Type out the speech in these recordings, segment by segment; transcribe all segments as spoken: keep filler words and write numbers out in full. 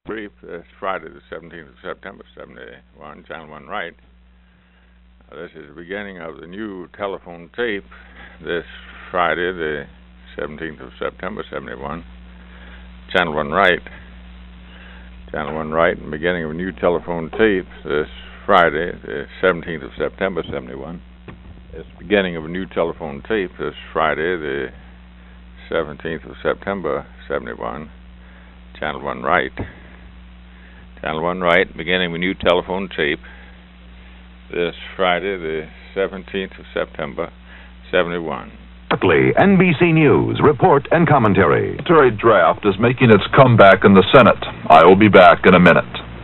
brief. This Friday, the seventeenth of September, seventy-one, Channel one Right. Uh, this is the beginning of the new telephone tape. This Friday, the seventeenth of September, seventy-one, Channel one Right. Channel one Right, and beginning of a new telephone tape. This Friday, the seventeenth of September, seventy-one. It's the beginning of a new telephone tape. This Friday, the seventeenth of September, seventy-one, Channel one Right. Channel one Right, beginning of a new telephone tape. This Friday, the seventeenth of September, seventy-one. Shortly, N B C News report and commentary. The military draft is making its comeback in the Senate. I will be back in a minute.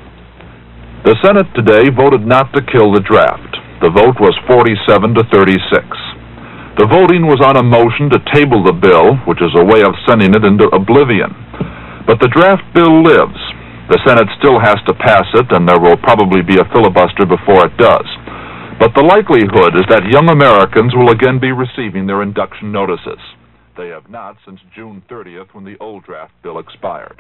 The Senate today voted not to kill the draft. The vote was forty-seven to thirty-six. The voting was on a motion to table the bill, which is a way of sending it into oblivion. But the draft bill lives. The Senate still has to pass it, and there will probably be a filibuster before it does. But the likelihood is that young Americans will again be receiving their induction notices. They have not since June thirtieth, when the old draft bill expired.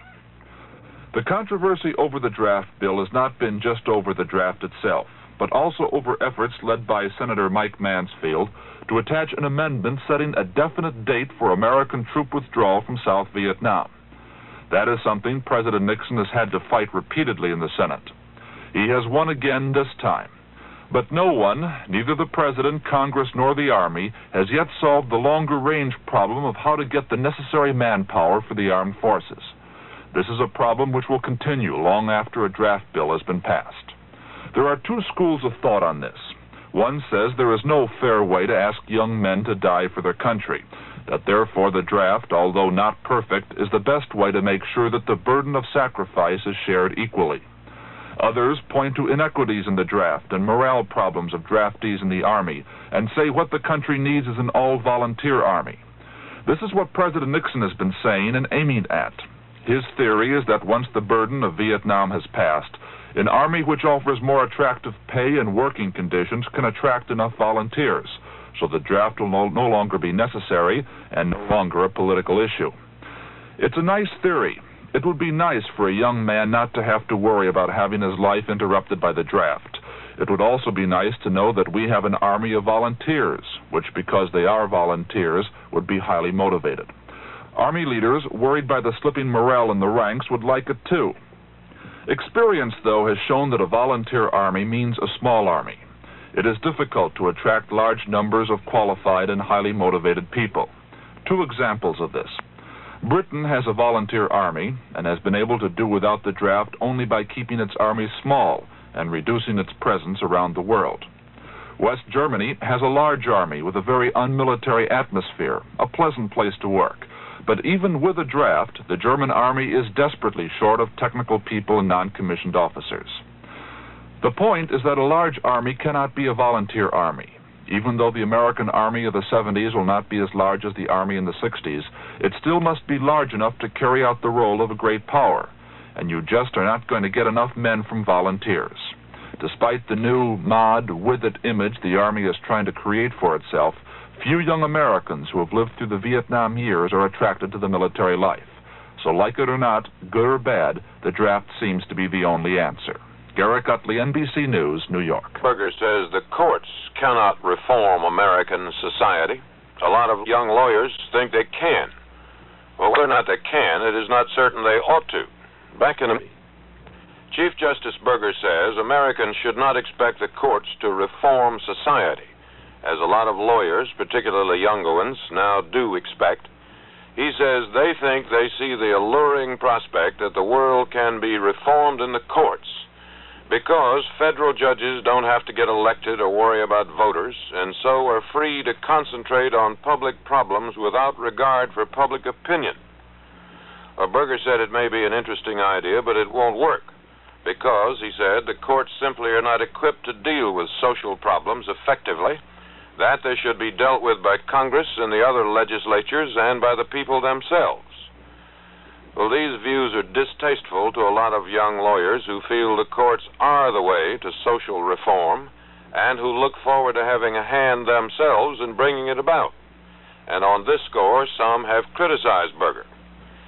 The controversy over the draft bill has not been just over the draft itself, but also over efforts led by Senator Mike Mansfield to attach an amendment setting a definite date for American troop withdrawal from South Vietnam. That is something President Nixon has had to fight repeatedly in the Senate. He has won again this time. But no one, neither the President, Congress, nor the Army, has yet solved the longer-range problem of how to get the necessary manpower for the armed forces. This is a problem which will continue long after a draft bill has been passed. There are two schools of thought on this. One says there is no fair way to ask young men to die for their country, that therefore the draft, although not perfect, is the best way to make sure that the burden of sacrifice is shared equally. Others point to inequities in the draft and morale problems of draftees in the Army, and say what the country needs is an all-volunteer Army. This is what President Nixon has been saying and aiming at. His theory is that once the burden of Vietnam has passed, an Army which offers more attractive pay and working conditions can attract enough volunteers, so the draft will no, no longer be necessary and no longer a political issue. It's a nice theory. It would be nice for a young man not to have to worry about having his life interrupted by the draft. It would also be nice to know that we have an army of volunteers, which, because they are volunteers, would be highly motivated. Army leaders, worried by the slipping morale in the ranks, would like it too. Experience, though, has shown that a volunteer army means a small army. It is difficult to attract large numbers of qualified and highly motivated people. Two examples of this. Britain has a volunteer army and has been able to do without the draft only by keeping its army small and reducing its presence around the world. West Germany has a large army with a very unmilitary atmosphere, a pleasant place to work. But even with a draft, the German army is desperately short of technical people and non-commissioned officers. The point is that a large army cannot be a volunteer army. Even though the American Army of the seventies will not be as large as the Army in the sixties, it still must be large enough to carry out the role of a great power, and you just are not going to get enough men from volunteers. Despite the new mod, with-it image the Army is trying to create for itself, few young Americans who have lived through the Vietnam years are attracted to the military life. So like it or not, good or bad, the draft seems to be the only answer. Garrett Utley, N B C News, New York. Berger says the courts cannot reform American society. A lot of young lawyers think they can. Well, whether or not they can, it is not certain they ought to. Back in a... Chief Justice Berger says Americans should not expect the courts to reform society, as a lot of lawyers, particularly younger ones, now do expect. He says they think they see the alluring prospect that the world can be reformed in the courts, because federal judges don't have to get elected or worry about voters, and so are free to concentrate on public problems without regard for public opinion. Well, Berger said it may be an interesting idea, but it won't work, because, he said, the courts simply are not equipped to deal with social problems effectively, that they should be dealt with by Congress and the other legislatures and by the people themselves. Well, these views are distasteful to a lot of young lawyers who feel the courts are the way to social reform and who look forward to having a hand themselves in bringing it about. And on this score, some have criticized Berger.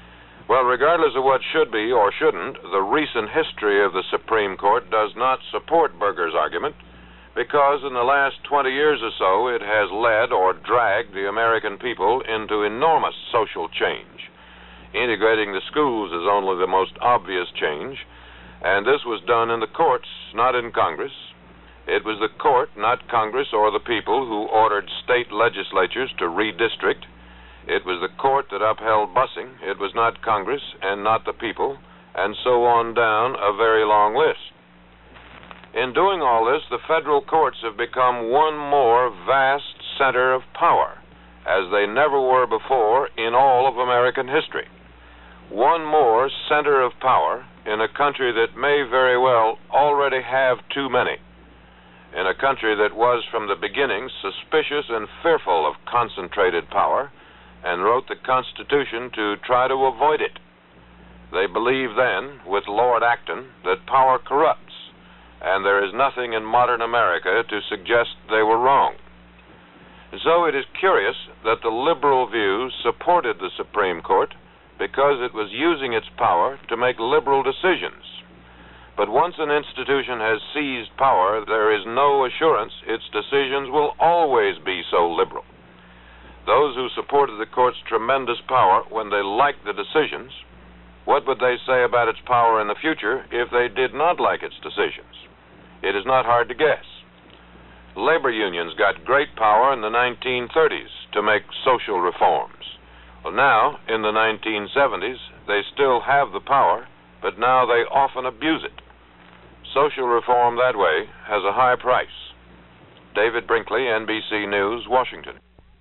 Well, regardless of what should be or shouldn't, the recent history of the Supreme Court does not support Burger's argument, because in the last twenty years or so it has led or dragged the American people into enormous social change. Integrating the schools is only the most obvious change, and this was done in the courts, not in Congress. It was the court, not Congress or the people, who ordered state legislatures to redistrict. It was the court that upheld busing. It was not Congress and not the people, and so on down a very long list. In doing all this, the federal courts have become one more vast center of power, as they never were before in all of American history. One more center of power in a country that may very well already have too many, in a country that was from the beginning suspicious and fearful of concentrated power, and wrote the Constitution to try to avoid it. They believed then, with Lord Acton, that power corrupts, and there is nothing in modern America to suggest they were wrong. So it is curious that the liberal view supported the Supreme Court because it was using its power to make liberal decisions. But once an institution has seized power, there is no assurance its decisions will always be so liberal. Those who supported the court's tremendous power when they liked the decisions, what would they say about its power in the future if they did not like its decisions? It is not hard to guess. Labor unions got great power in the nineteen thirties to make social reforms. Well, now, in the nineteen seventies, they still have the power, but now they often abuse it. Social reform that way has a high price. David Brinkley, N B C News, Washington.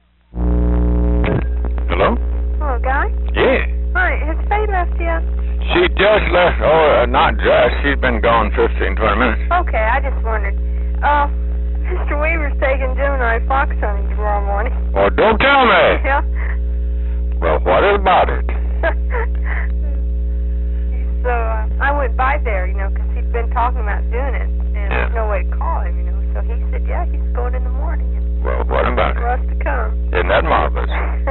Hello? Hello, Guy? Yeah. Hi, has Faye left yet? She just left. Oh, uh, not just. She's been gone fifteen, twenty minutes. Okay, I just wondered. Uh, Mister Weaver's taking Gemini Fox hunting tomorrow morning. Oh, don't tell me. Yeah. Well, what about it? So, uh, I went by there, you know, because he'd been talking about doing it, and Yeah. there's no way to call him, you know. So he said, yeah, he's going in the morning. And Well, what about for it? us to come. Isn't that marvelous?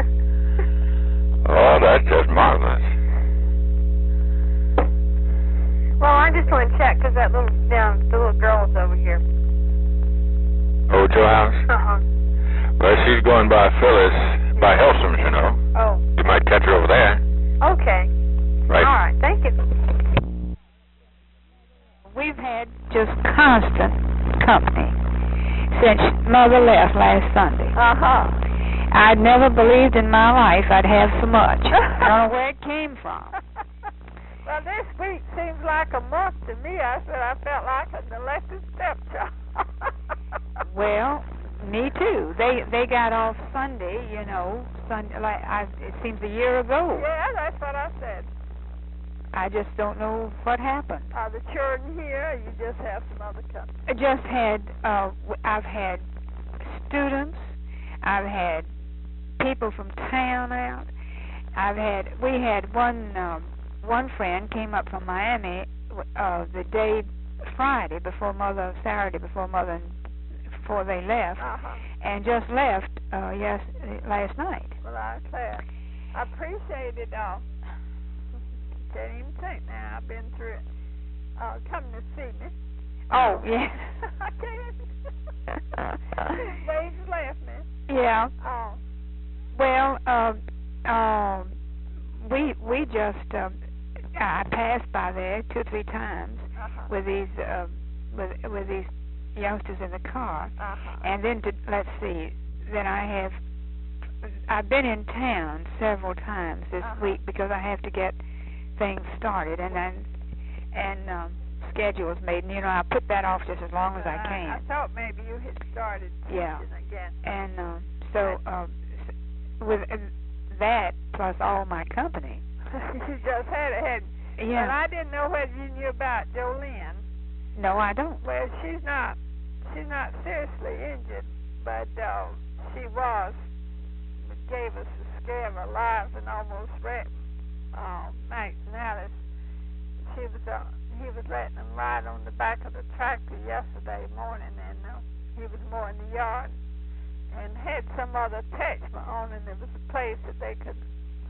Oh, that's just marvelous. Well, I just want to check, because that little, down, the little girl's over here. Over to your house? Uh-huh. Well, she's going by Phyllis, by Helsum's, you know. Oh, You might catch her over there. okay. Right. All right, thank you. We've had just constant company since Mother left last Sunday. Uh-huh. I'd never believed in my life I'd have so much. I don't know where it came from. Well, this week seems like a month to me. I said I felt like an elected stepchild. Well, me too. They they got off Sunday, you know. Sunday, like I, it seems a year ago. Yeah, that's what I said. I just don't know what happened. Are the children here, or you just have some other company? I just had. Uh, w- I've had students. I've had people from town out. I've had. We had one. Um, one friend came up from Miami uh, the day Friday before Mother, Saturday before Mother, before they left, Uh-huh. and just left uh, yes last night. Well, I'm glad. I appreciate it all. Can't even think now. I've been through it. Uh, coming to see me. Oh yeah. I can't. Dave's left me. Yeah. Oh. Well, um, um, we we just um, I passed by there two or three times Uh-huh. with these uh, with with these youngsters in the car, Uh-huh. and then to, let's see, then I have I've been in town several times this Uh-huh. week because I have to get things started and then and um, schedules made, and you know I put that off just as long as I can. I, I thought maybe you had started Yeah. teaching again. And um, so um, s- with uh, that plus all my company, You just had it, hadn't you? yeah. And I didn't know whether you knew about Jolene. No, I don't. Well, she's not, she's not seriously injured, but uh, she was. It gave us a scare of our lives and almost wrecked uh, Max and Alice. She was, uh, he was letting them ride on the back of the tractor yesterday morning, and uh, he was mowing the yard and had some other attachment on, and there was a place that they could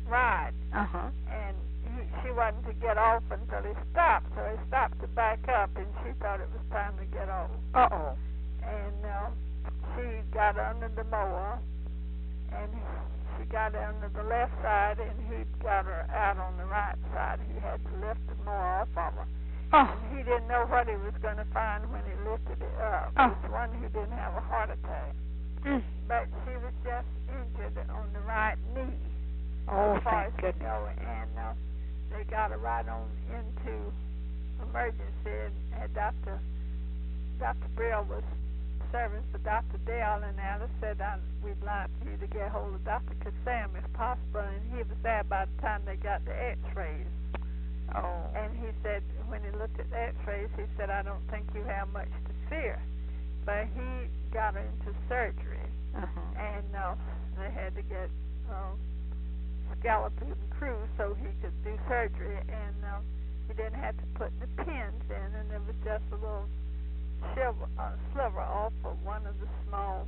ride. Uh-huh. And he, she wasn't to get off until he stopped, so he stopped to back up, and she thought it was time to get off. Uh-oh. And uh, she got under the mower, and she got under the left side, and he got her out on the right side. He had to lift the mower off of her. Oh. And he didn't know what he was going to find when he lifted it up. Oh. It was one who didn't have a heart attack. Mm. But she was just injured on the right knee. Oh, as far thank as we goodness. know, and uh, they got her right on into emergency, and, and Doctor Doctor Brill was serving for Doctor Dale, and Alice said, I, we'd like for you to get hold of Doctor Kassam if possible, and he was there by the time they got the x-rays. Oh. And he said, when he looked at the x-rays, he said, I don't think you have much to fear. But he got her into surgery, Uh-huh. and uh, they had to get uh, skeleton crew so he could do surgery, and uh, he didn't have to put the pins in, and it was just a little shiver, uh, sliver off of one of the small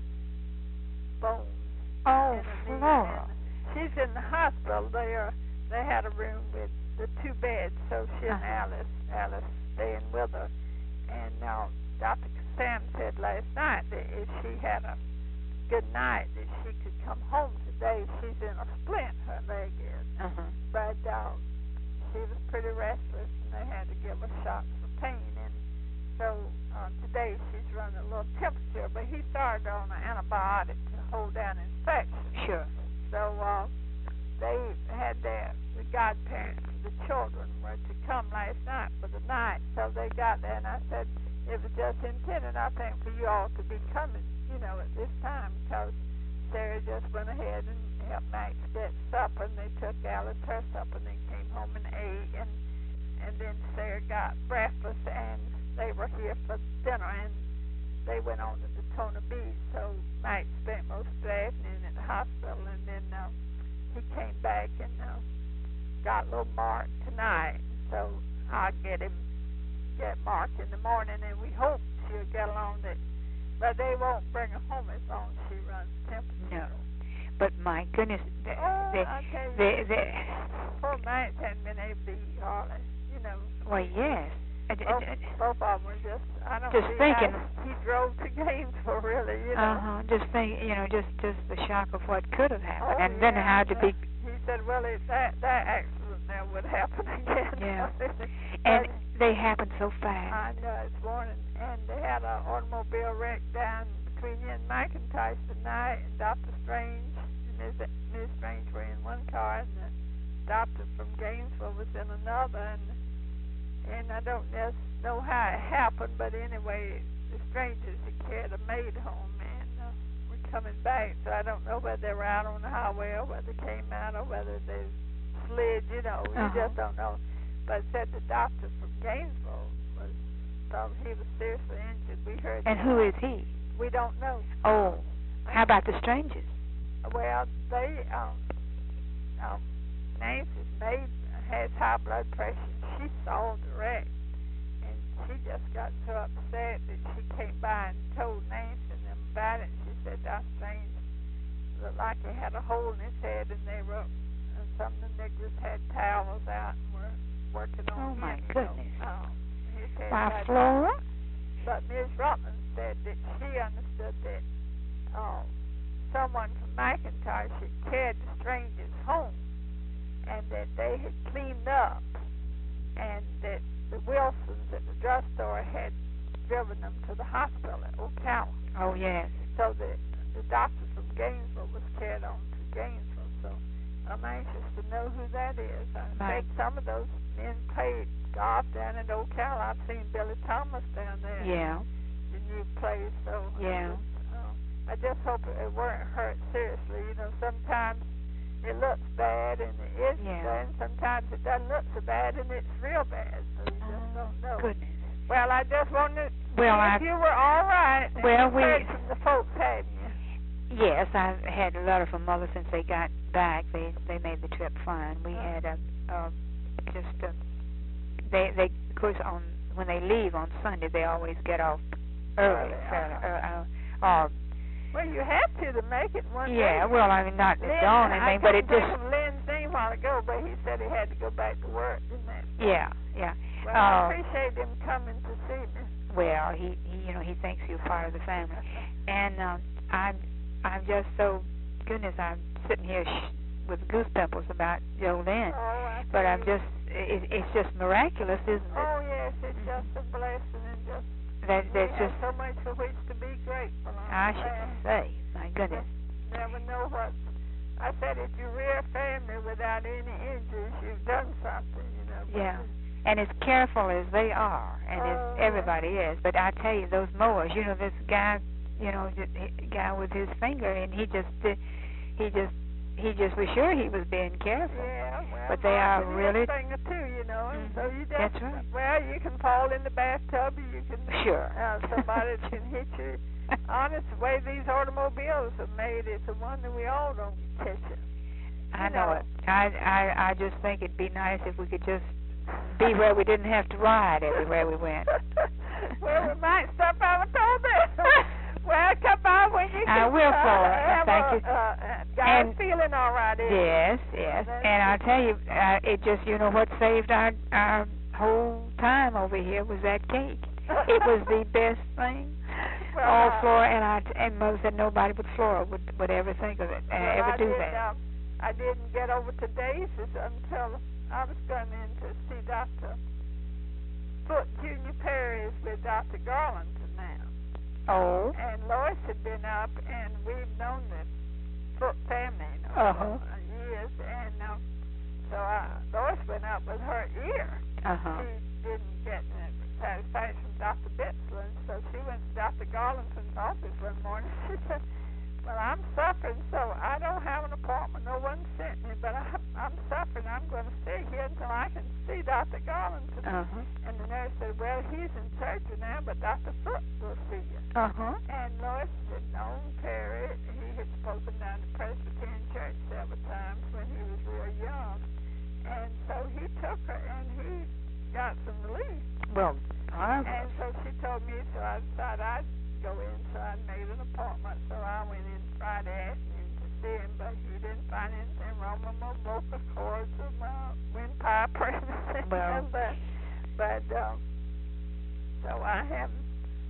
bones. Oh, in her knee. Flora. And she's in the hospital. They are. They had a room with the two beds, so she and Uh-huh. Alice, Alice staying with her. And now Doctor Sam said last night that if she had a good night, that she could come home today. She's in a splint, her leg is. Uh-huh. But uh, she was pretty restless, and they had to give her shots for pain. And so uh, today she's running a little temperature, but he started on an antibiotic to hold down infection. Sure. So uh, they had their the godparents, the children, were to come last night for the night. So they got there, and I said, it was just intended, I think, for you all to be coming, you know, at this time, because Sarah just went ahead and helped Max get supper, and they took Alice her supper, and they came home and ate, and and then Sarah got breakfast, and they were here for dinner, and they went on to Daytona Beach. So Max spent most of the afternoon at the hospital, and then uh, he came back and uh, got little Mark tonight. So I'll get him, get Mark in the morning, and we hope she'll get along. That, but they won't bring her home as long as she runs temperature. No. But my goodness, the, Oh, the, I tell you, the, the, poor Max hadn't been able to eat hardly, you know. well, yes. Uh, d- Both, d- both of them were just, I don't Just see thinking. how he drove to Gainesville, really, you know. Uh-huh. Just think, you know, just just the shock of what could have happened, Oh, and then yeah, how to be. He said, well, if that, that accident now would happen again. Yeah. But And they happened so fast. I know, it's morning, and they had an automobile wreck down between you and McIntosh tonight, and Doctor Strange and Miz Miz Strange were in one car, and the doctor from Gainesville was in another, and and I don't just know how it happened, but anyway, the strangers had carried a maid home, and uh, were coming back, so I don't know whether they were out on the highway or whether they came out or whether they slid, you know, you Uh-huh. just don't know. But said the doctor from Gainesville was thought he was seriously injured. We heard. And who is he? We don't know. Oh, how about the strangers? Well, they um, um, Nancy's maid has high blood pressure. She saw the wreck, and she just got so upset that she came by and told Nancy and them about it. And she said, "That's strange. Looked like he had a hole in his head, and they were and some of the niggers had towels out and were working on Oh, him, my you goodness. know. Um, his head Why, got- Flora? But Miz Rutland said that she understood that uh, someone from McIntosh had carried the strangers home, and that they had cleaned up, and that the Wilsons at the drugstore had driven them to the hospital at Ocala. Oh, yes. So the the doctor from Gainesville was carried on to Gainesville. So I'm anxious to know who that is. I Right. think some of those men played golf down in Ocala. I've seen Billy Thomas down there. Yeah. The new place. So Yeah. I just, uh, I just hope it weren't hurt seriously. You know, sometimes it looks bad and it is Yeah. bad, and sometimes it doesn't look so bad and it's real bad. So you just don't know. Goodness. Well, I just wanted to Well, see I- if you were all right. and Well, you we- heard from the folks, hadn't you? Yes, I had a letter from Mother since they got back. They they made the trip fine. We Oh. had a, a just a, they they of course on when they leave on Sunday they always get off early, Early, fairly, uh-huh. uh, uh, Well, you have to to make it one day. yeah. Well, I mean not at Lynn, dawn or I anything, but it couldn't just think of Lynn's name. while ago, but he said he had to go back to work, didn't he? Yeah, yeah. Well, uh, I appreciate him coming to see me. Well, he, he, you know, he thinks you're part of the family, and um, I'm, I'm just so goodness, I'm sitting here sh- with goose pimples about Jolene, Oh, I but I'm see. just, it, it's just miraculous, isn't it? Oh, yes, it's just a blessing, and just that we that's have just, so much for which to be grateful. I should say, my goodness. Never know what. I said, if you rear a family without any injuries, you've done something, you know. but Yeah. it's- And as careful as they are, and Oh, as everybody is, but I tell you, those mowers, you know, this guy, you know, the guy with his finger, and he just, did, he just, he just was sure he was being careful. Yeah, well, But they are Martin really- is a finger too, you know, and Mhm. so you just, That's right. well, you can fall in the bathtub, or you can, Sure. uh, somebody can hit you. Honest, the way these automobiles are made, it's a wonder we all don't catch it. I you know know. it. I, I, I just think it'd be nice if we could just be where we didn't have to ride everywhere we went. Well, we might stop by with all this. Well, come by when you I can, will, uh, Flora. have Thank a, you. Uh, uh, guy's And- feeling all right, isn't Yes, yes. That's And I good. tell you, uh, it just, you know, what saved our our whole time over here was that cake. It was the best thing. Well, All uh, Flora and I and Mother said nobody but Flora would would ever think of it, uh, well, ever I do did, that. Um, I didn't get over to Daisy's until I was going in to see Doctor Foot. Junior Perry is with Doctor Garlington now. Oh. And Lois had been up, and we've known the Foot family, you know, Uh-huh. for years. And um, so I, Lois went up with her ear. Uh huh. She didn't get the satisfaction from Doctor Bitzler, and so she went to Doctor Garlington's office one morning. She said, well, I'm suffering, so I don't have an appointment. No one sent me, but I, I'm suffering. I'm going to stay here until I can see Doctor Garlington. Uh huh. And the nurse said, well, he's in surgery now, but Doctor Foot will see you. Uh huh. And Lois had known Perry. He had spoken down to Presbyterian Church several times when he was real young. And so he took her, and he got some relief. Well, marvelous. And so she told me, so I decided I'd go in, so I made an appointment. So I went in Friday afternoon to see him, but he didn't find anything wrong with my vocal cords or my windpipe or anything. Well. but, but, um, so I haven't,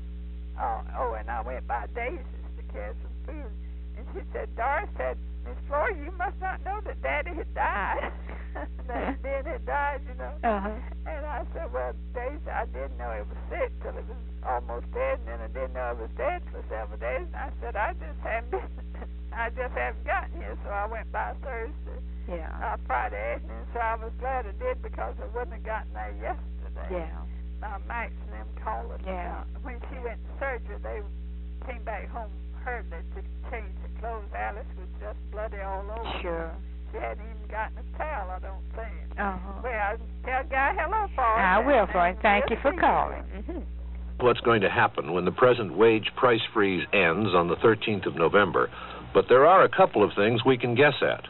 oh, oh, and I went by Daisy's to carry some food. And she said, Doris said, Miss Flora, you must not know that Daddy had died. that Ben had died, you know. Uh-huh. And I said, well, Daisy, I didn't know he was sick till he was almost dead, and then I didn't know he was dead for several days. And I said, I just haven't been, I just haven't gotten here, so I went by Thursday, Yeah. uh, Friday afternoon. So I was glad I did because I wouldn't have gotten there yesterday. Yeah. Uh, Max and them called us. Yeah. Uh, when she went to surgery, they came back home, heard that to change the clothes. Alice was just bloody all over. Sure. She hadn't even gotten a towel, I don't think. Uh-huh. Well, tell Guy hello, Forrest. I will, and- Flora. and Thank you we'll for see calling. Mm-hmm. What's going to happen when the present wage price freeze ends on the thirteenth of November, but there are a couple of things we can guess at.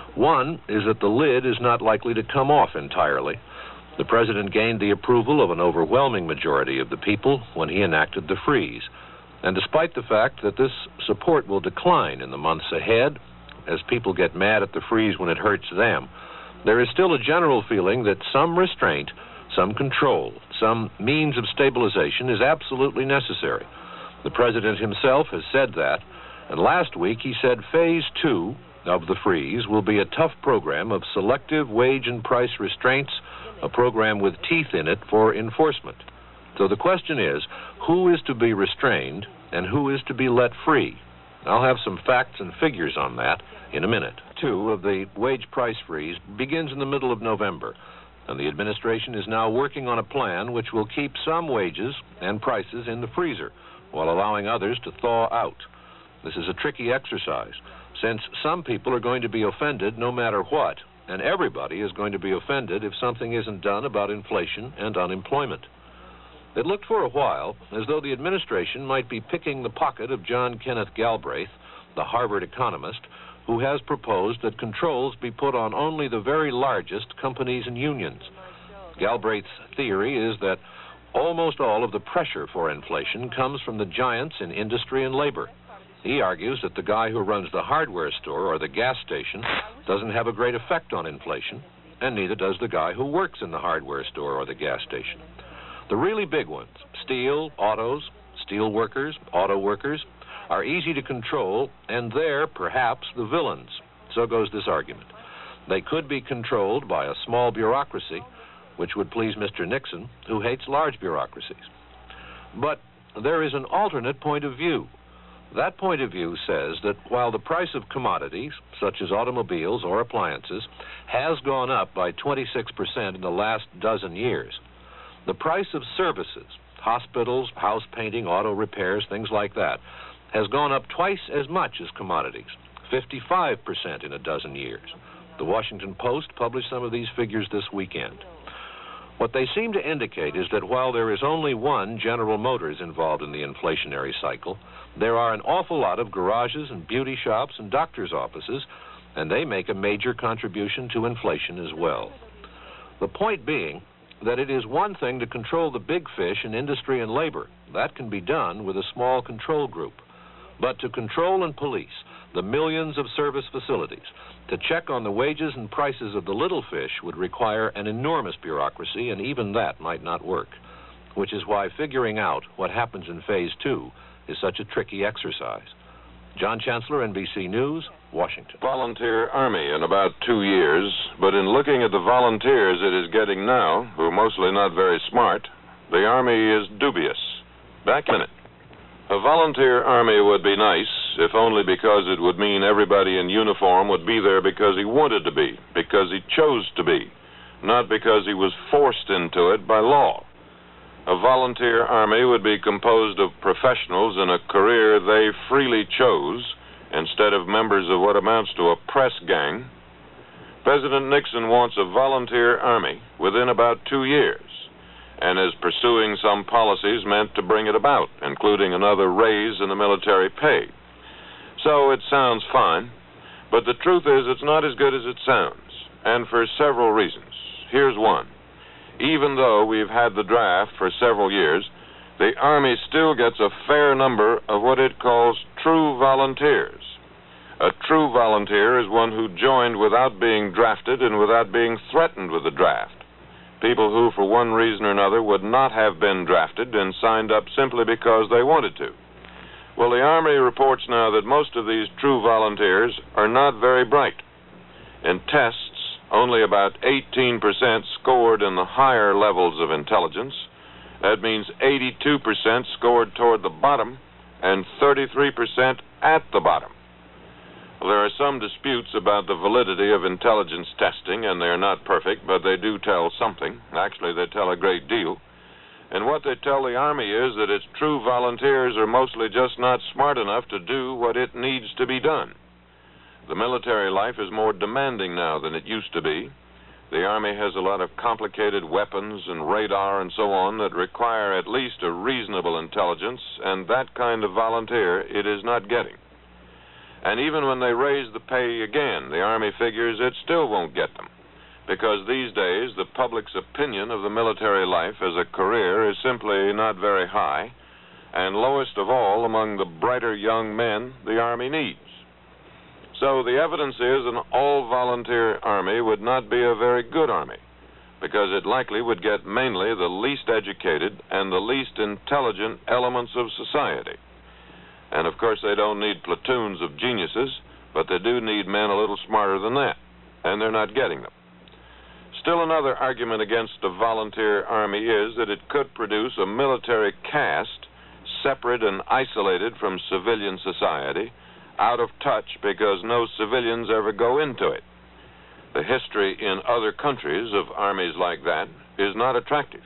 One is that the lid is not likely to come off entirely. The president gained the approval of an overwhelming majority of the people when he enacted the freeze. And despite the fact that this support will decline in the months ahead, as people get mad at the freeze when it hurts them, there is still a general feeling that some restraint, some control, some means of stabilization is absolutely necessary. The president himself has said that, and last week he said phase two of the freeze will be a tough program of selective wage and price restraints, a program with teeth in it for enforcement. So the question is, who is to be restrained and who is to be let free? I'll have some facts and figures on that in a minute. Two of the wage price freeze begins in the middle of November, and the administration is now working on a plan which will keep some wages and prices in the freezer while allowing others to thaw out. This is a tricky exercise, since some people are going to be offended no matter what, and everybody is going to be offended if something isn't done about inflation and unemployment. It looked for a while as though the administration might be picking the pocket of John Kenneth Galbraith, the Harvard economist, who has proposed that controls be put on only the very largest companies and unions. Galbraith's theory is that almost all of the pressure for inflation comes from the giants in industry and labor. He argues that the guy who runs the hardware store or the gas station doesn't have a great effect on inflation, and neither does the guy who works in the hardware store or the gas station. The really big ones, steel, autos, steel workers, auto workers, are easy to control, and they're perhaps the villains. So goes this argument. They could be controlled by a small bureaucracy, which would please Mister Nixon, who hates large bureaucracies. But there is an alternate point of view. That point of view says that while the price of commodities, such as automobiles or appliances, has gone up by twenty-six percent in the last dozen years, the price of services, hospitals, house painting, auto repairs, things like that, has gone up twice as much as commodities, fifty-five percent in a dozen years. The Washington Post published some of these figures this weekend. What they seem to indicate is that while there is only one General Motors involved in the inflationary cycle, there are an awful lot of garages and beauty shops and doctors' offices, and they make a major contribution to inflation as well. The point being that it is one thing to control the big fish in industry and labor. That can be done with a small control group. But to control and police the millions of service facilities, to check on the wages and prices of the little fish would require an enormous bureaucracy, and even that might not work, which is why figuring out what happens in phase two is such a tricky exercise. John Chancellor, N B C News, Washington. Volunteer Army in about two years, but in looking at the volunteers it is getting now, who are mostly not very smart, the Army is dubious. Back in it. A volunteer army would be nice, if only because it would mean everybody in uniform would be there because he wanted to be, because he chose to be, not because he was forced into it by law. A volunteer army would be composed of professionals in a career they freely chose, instead of members of what amounts to a press gang. President Nixon wants a volunteer army within about two years, and is pursuing some policies meant to bring it about, including another raise in the military pay. So it sounds fine, but the truth is it's not as good as it sounds, and for several reasons. Here's one. Even though we've had the draft for several years, the Army still gets a fair number of what it calls true volunteers. A true volunteer is one who joined without being drafted and without being threatened with a draft. People who, for one reason or another, would not have been drafted and signed up simply because they wanted to. Well, the Army reports now that most of these true volunteers are not very bright. In tests, only about eighteen percent scored in the higher levels of intelligence. That means eighty-two percent scored toward the bottom and thirty-three percent at the bottom. Well, there are some disputes about the validity of intelligence testing, and they're not perfect, but they do tell something. Actually, they tell a great deal. And what they tell the Army is that its true volunteers are mostly just not smart enough to do what it needs to be done. The military life is more demanding now than it used to be. The Army has a lot of complicated weapons and radar and so on that require at least a reasonable intelligence, and that kind of volunteer it is not getting. And even when they raise the pay again, the Army figures it still won't get them, because these days the public's opinion of the military life as a career is simply not very high, and lowest of all among the brighter young men the Army needs. So the evidence is an all-volunteer Army would not be a very good Army, because it likely would get mainly the least educated and the least intelligent elements of society. And of course they don't need platoons of geniuses, but they do need men a little smarter than that, and they're not getting them. Still another argument against a volunteer army is that it could produce a military caste separate and isolated from civilian society, out of touch because no civilians ever go into it. The history in other countries of armies like that is not attractive.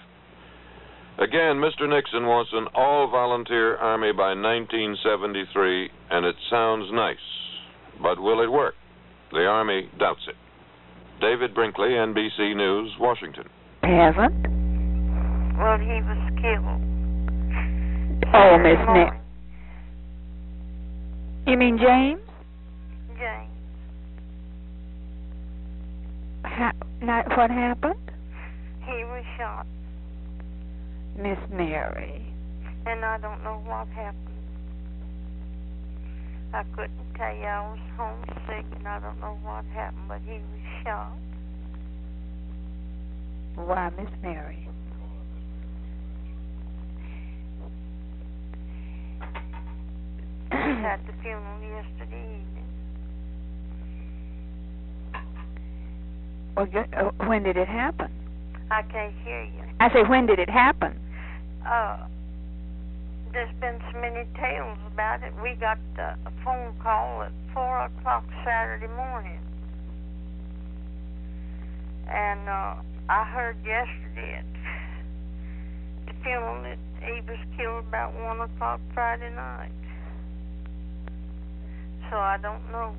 Again, Mister Nixon wants an all-volunteer army by nineteen seventy-three, and it sounds nice. But will it work? The Army doubts it. David Brinkley, N B C News, Washington. Haven't? Well, he was killed. Oh, Miss Nick. You mean James? James. Ha- not what happened? He was shot, Miss Mary. and I don't know what happened. I couldn't tell you. I was homesick, and I don't know what happened, but he was shot. Why, Miss Mary? We had the funeral yesterday evening. Well, good- uh, when did it happen? I can't hear you. I say, when did it happen? Uh, there's been so many tales about it. We got uh, a phone call at four o'clock Saturday morning, and uh, I heard yesterday at the funeral that he was killed about one o'clock Friday night. So I don't know.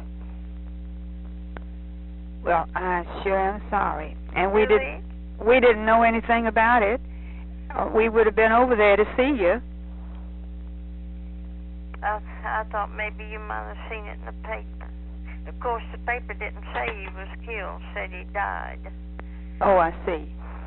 Well, I sure am sorry, and we Really? didn't we didn't know anything about it. Uh, we would have been over there to see you. I, I thought maybe you might have seen it in the paper. Of course, the paper didn't say he was killed; said he died. Oh, I see.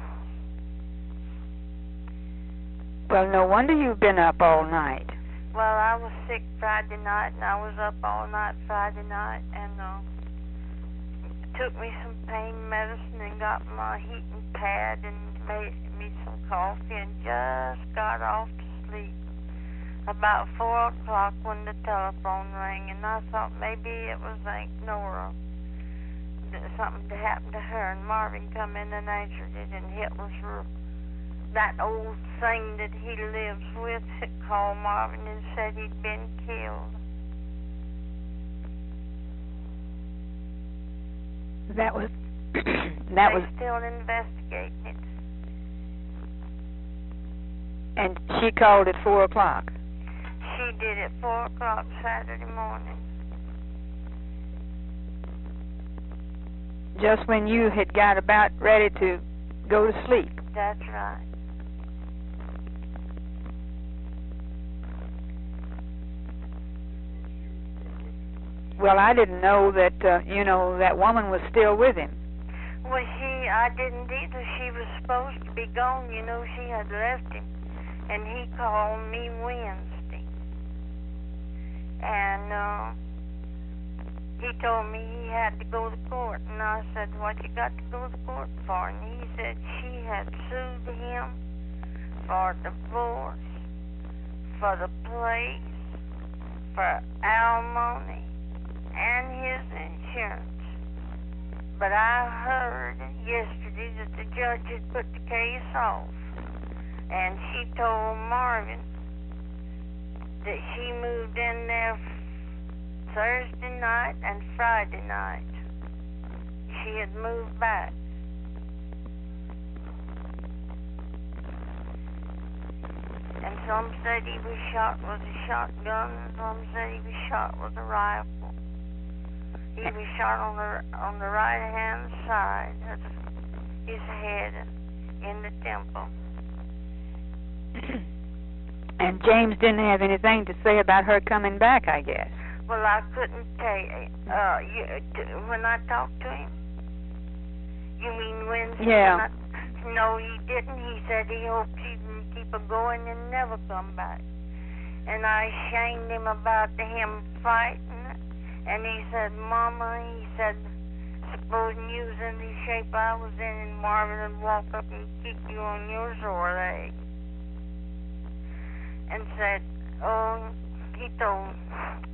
Well, no wonder you've been up all night. Well, I was sick Friday night, and I was up all night Friday night, and uh, took me some pain medicine and got my heating pad and made me some coffee and just got off to sleep about four o'clock when the telephone rang, and I thought maybe it was Aunt Nora, that something to happen to her, and Marvin come in and answered it, and it was her, that old thing that he lives with that called Marvin and said he'd been killed. That was that they was, still investigating it. and she called at four o'clock. She did at four o'clock Saturday morning. Just when you had got about ready to go to sleep. That's right. Well, I didn't know that, uh, you know, that woman was still with him. Well, she, I didn't either. She was supposed to be gone. You know, she had left him. And he called me Wednesday. And uh, he told me he had to go to court. And I said, what you got to go to court for? And he said she had sued him for divorce, for the place, for alimony, and his insurance. But I heard yesterday that the judge had put the case off, and she told Marvin that she moved in there Thursday night and Friday night. She had moved back. And some said he was shot with a shotgun, and some said he was shot with a rifle. He was shot on the on the right hand side of his head in the temple. And James didn't have anything to say about her coming back, I guess. Well, I couldn't tell you. Uh, you t- when I talked to him. You mean Wednesday? Yeah. When I, no, he didn't. He said he hoped he'd keep her going and never come back. And I shamed him about him fighting. And he said, Mama, he said, supposing you was in the shape I was in, and Marvin would walk up and kick you on your sore leg. And said, oh, he told him,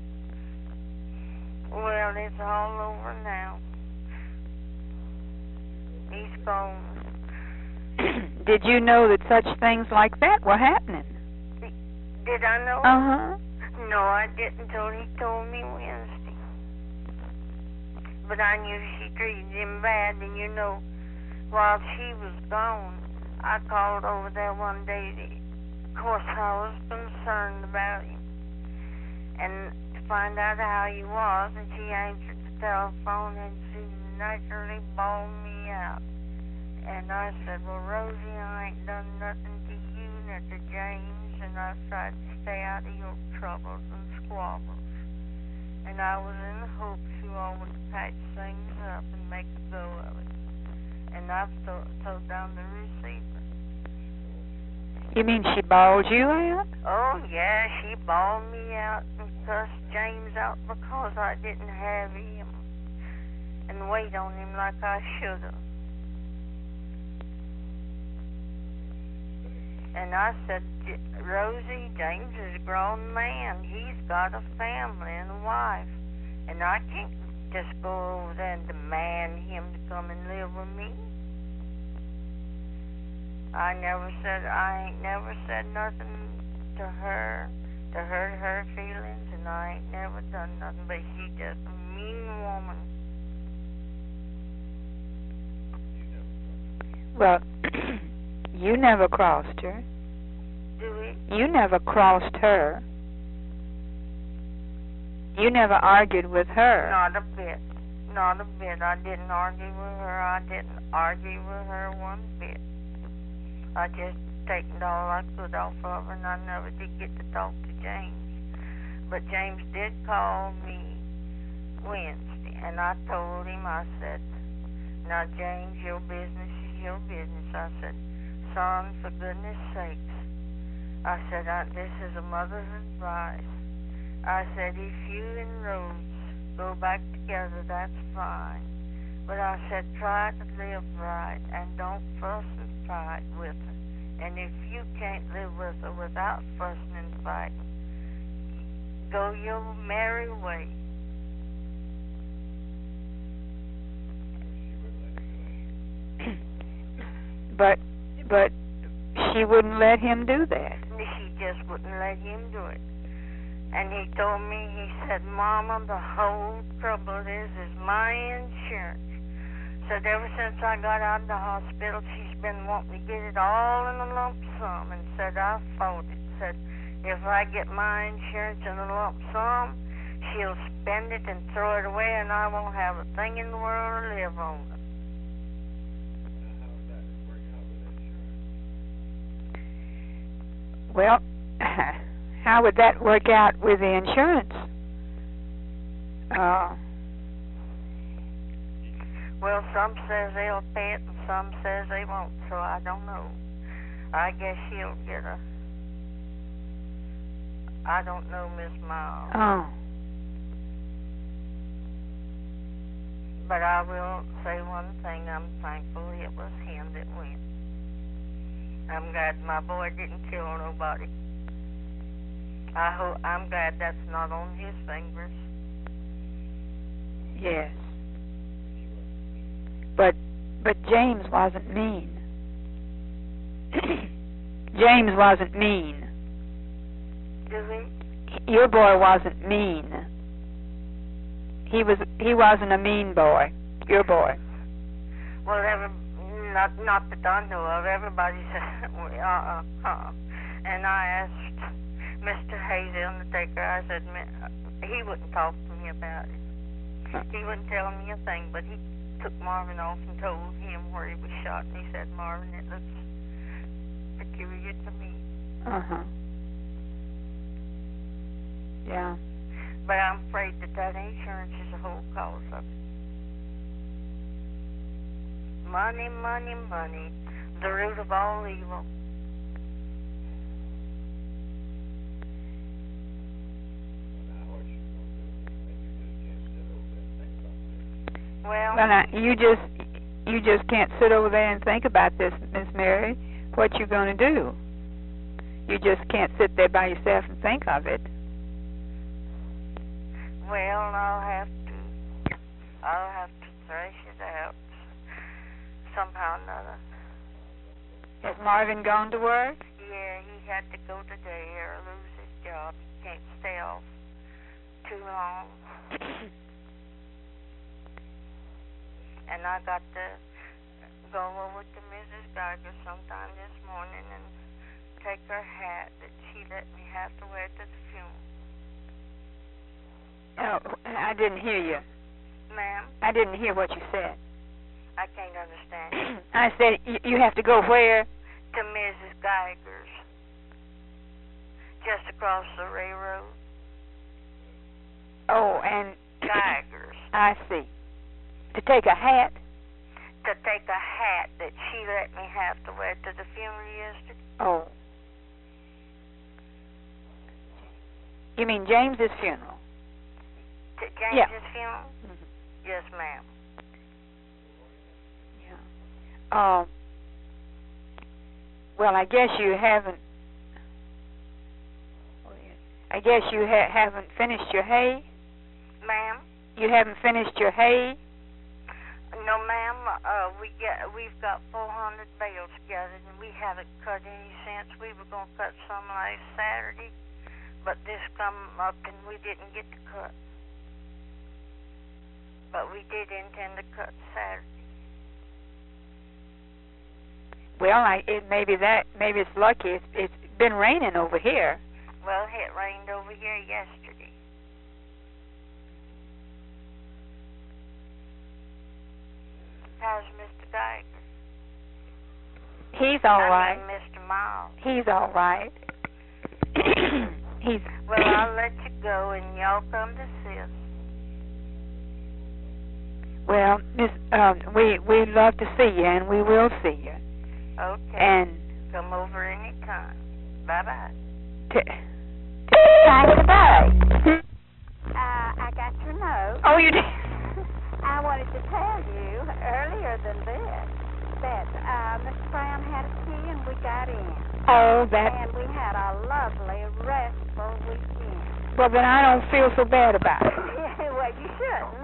well, it's all over now. He's gone. Did you know that such things like that were happening? Did I know? Uh-huh. No, I didn't until he told me Wednesday. But I knew she treated him bad, and you know, while she was gone, I called over there one day. To, of course, I was concerned about him, and to find out how he was, and she answered the telephone, and she naturally bawled me out. And I said, well, Rosie, I ain't done nothing to you, nor to James, and I've tried to stay out of your troubles and squabbles. And I was in the hopes you all would patch things up and make a go of it. And I've thrown down the receiver. You mean she bawled you out? Oh, yeah, she bawled me out and cussed James out because I didn't have him and wait on him like I should have. And I said, Rosie, James is a grown man. He's got a family and a wife. And I can't just go over there and demand him to come and live with me. I never said, I ain't never said nothing to her to hurt her feelings, and I ain't never done nothing, but she's just a mean woman. Well, you never crossed her. Do we? You never crossed her. You never argued with her. Not a bit. Not a bit. I didn't argue with her. I didn't argue with her one bit. I just taken all I could off of her, and I never did get to talk to James. But James did call me Wednesday, and I told him, I said, now, James, your business is your business. I said, son, for goodness sakes. I said, I, this is a mother's advice. I said, if you and Rose go back together, that's fine. But I said, try to live right and don't fuss and fight with her. And if you can't live with her without fussing and fighting, go your merry way. But, but she wouldn't let him do that. She just wouldn't let him do it. And he told me, he said, Mama, the whole trouble is, is my insurance. Said ever since I got out of the hospital, she's been wanting to get it all in a lump sum, and said I fought it. Said if I get my insurance in a lump sum, she'll spend it and throw it away, and I won't have a thing in the world to live on. Well, how would that work out with the insurance? Uh, well, some says they'll pay it, and some says they won't, so I don't know. I guess she'll get a... I don't know, Miss Miles. oh. But I will say one thing. I'm thankful it was him that went. I'm glad my boy didn't kill nobody. I hope, I'm glad that's not on his fingers. Yes. But but James wasn't mean. James wasn't mean. Do we? Your boy wasn't mean. He was he wasn't a mean boy. Your boy. Well, every, not not that I know of. Everybody said, uh, uh, uh. And I asked Mister Hayes, the undertaker, I said, he wouldn't talk to me about it. He wouldn't tell me a thing, but he took Marvin off and told him where he was shot, and he said, Marvin, it looks peculiar to me. Uh-huh. Yeah. But I'm afraid that that insurance is the whole cause of it. Money, money, money, the root of all evil. Well, well now, you just you just can't sit over there and think about this, Miss Mary. What you going to do? You just can't sit there by yourself and think of it. Well, I'll have to. I'll have to thrash it out somehow or another. Has Marvin gone to work? Yeah, he had to go today or lose his job. He can't stay off too long. And I got to go over to Missus Geiger sometime this morning and take her hat that she let me have to wear to the funeral. Oh, I didn't hear you. Ma'am? I didn't hear what you said. I can't understand. I said y- you have to go where? To Missus Geiger's. Just across the railroad. Oh, and... Geiger's. I see. To take a hat? To take a hat that she let me have to wear to the funeral yesterday. Oh. You mean James's funeral? To James's Yeah. funeral? Mm-hmm. Yes, ma'am. Yeah. Um. Well, I guess you haven't. I guess you ha- haven't finished your hay. Ma'am? You haven't finished your hay. No, ma'am. Uh, we get we've got four hundred bales gathered, and we haven't cut any since. We were gonna cut some last Saturday, but this come up and we didn't get to cut. But we did intend to cut Saturday. Well, I it maybe that maybe it's lucky. It's, it's been raining over here. Well, it rained over here yesterday. How's Mister Geiger? He's all I right. mean, Mister Miles. He's all right. He's Well, I'll let you go, and y'all come to see us. well, Miss. Um, we we love to see you, and we will see you. Okay. And come over any time. Bye bye. t- Hi, goodbye. Uh, I got your note. oh, you did. I wanted to tell you earlier than this that uh, Miss Brown had a key and we got in. Oh, that. And we had a lovely, restful weekend. Well, then I don't feel so bad about it. Well, you shouldn't.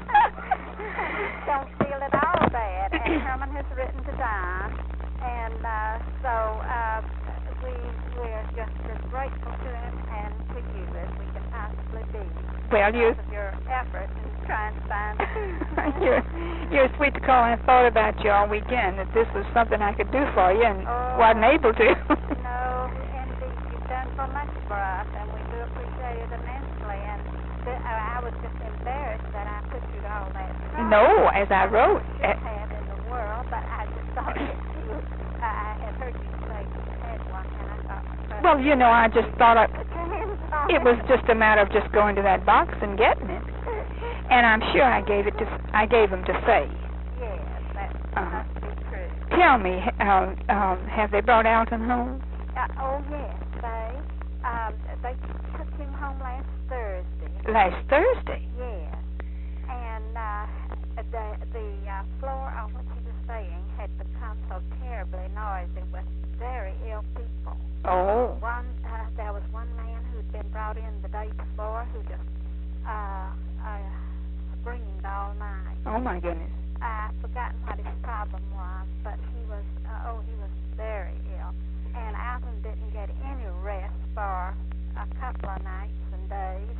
Don't feel at all bad. And Herman has written to Don, and uh, so uh, we we're just as grateful to him and to you as we can possibly be. Well, you. Because of your effort in trying to find the key. you're you're sweet to call. And I thought about you all weekend that this was something I could do for you, and Oh. wasn't able to. No, indeed, you've done so much for us, and we do appreciate it immensely. And th- I was just embarrassed that I put you to all that trouble. No, as I wrote. I had in the world, but I just thought that you, uh, I had heard you say you had one, and I thought. Well, you know, I just thought I, Put your hands on it was just a matter of just going to that box and getting it. And I'm sure I gave it to I gave him to Faye. Yes, that Uh-huh. must be true. Tell me, uh, um, have they brought Alton home? Uh, oh yes, they um, they took him home last Thursday. Last Thursday. Yes, and uh, the the uh, floor on which he was staying had become so terribly noisy with very ill people. Oh. One, uh, there was one man who'd been brought in the day before who just uh, uh, screamed all night. Oh my goodness. I've forgotten what his problem was, but he was, uh, oh, he was very ill. And Alton didn't get any rest for a couple of nights and days.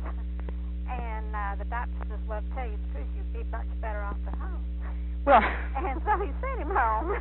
And uh, the doctor says, well, to tell you the truth, you'd be much better off at home. Well, And so he sent him home.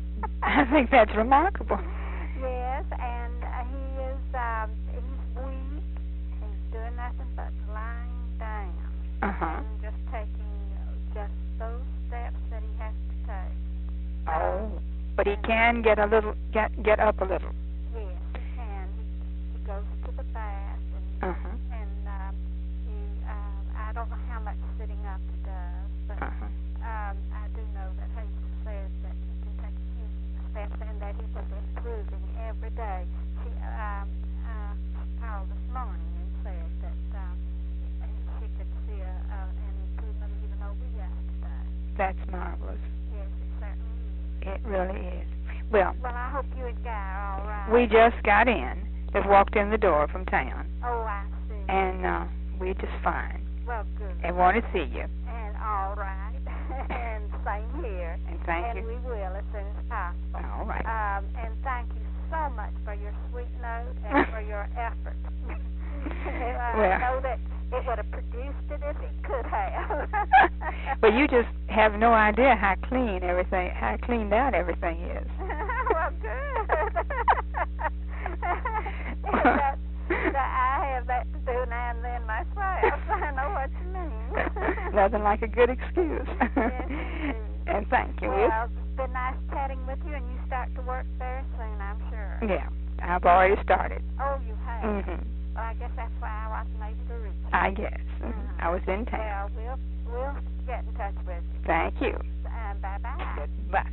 I think that's remarkable. Yes, and uh, he is, um, he's weak. He's doing nothing but lying down. Uh-huh. And just taking uh, just those steps that he has to take. Oh. But he can get a little, get get up a little. Yes, he can. He, he goes to the bath, and Uh-huh. and um, he, um, I don't know how much sitting up he does, but Uh-huh. um, I do know that Hazel says that he can take his steps and that he was improving every day. She um, uh, called this morning and said that um, she could see a, a, an improvement even over yesterday. That's marvelous. Yes, it certainly is. It really is. Well, Well, I hope you and Guy are all right. we just got in. Just walked in the door from town. Oh, I see. And uh, we're just fine. Well, good. And want to see you. And all right. And same here. And thank and you. we will as soon as possible. All right. Um, and thank you so much for your sweet note and for your effort. I Well. know that it would have produced it if it could have. Well, you just have no idea how clean everything, how cleaned out everything is. Well, good. that, that I have that to do now and then myself. I know what you mean. Nothing like a good excuse. Yes, indeed. And thank you. Well, it's been nice chatting with you, and you start to work very soon, I'm sure. Yeah, I've already started. Oh, you have? Mhm. Well, I guess that's why I wasn't able to reach you. I guess. Mhm. Mhm. I was in town. Well, we'll, we'll get in touch with you. Thank you. And bye-bye. Goodbye.